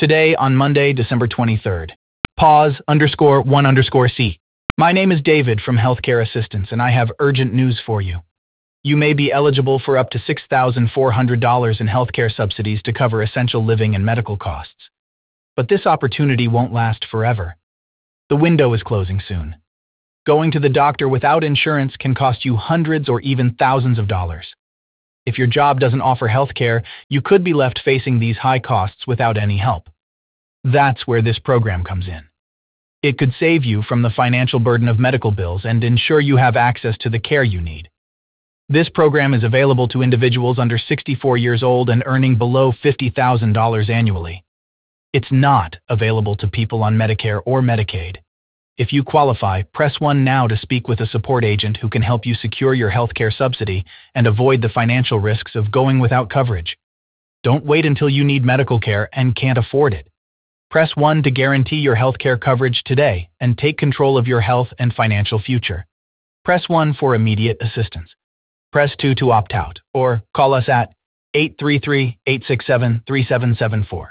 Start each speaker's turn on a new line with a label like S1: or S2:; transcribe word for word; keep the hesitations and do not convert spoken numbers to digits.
S1: Today on Monday, December twenty-third. Pause underscore one underscore C. My name is David from Healthcare Assistance, and I have urgent news for you. You may be eligible for up to six thousand four hundred dollars in healthcare subsidies to cover essential living and medical costs. But this opportunity won't last forever. The window is closing soon. Going to the doctor without insurance can cost you hundreds or even thousands of dollars. If your job doesn't offer healthcare, you could be left facing these high costs without any help. That's where this program comes in. It could save you from the financial burden of medical bills and ensure you have access to the care you need. This program is available to individuals under sixty-four years old and earning below fifty thousand dollars annually. It's not available to people on Medicare or Medicaid. If you qualify, press one now to speak with a support agent who can help you secure your healthcare subsidy and avoid the financial risks of going without coverage. Don't wait until you need medical care and can't afford it. Press one to guarantee your healthcare coverage today and take control of your health and financial future. Press one for immediate assistance. Press two to opt out, or call us at eight three three, eight six seven, three seven seven four.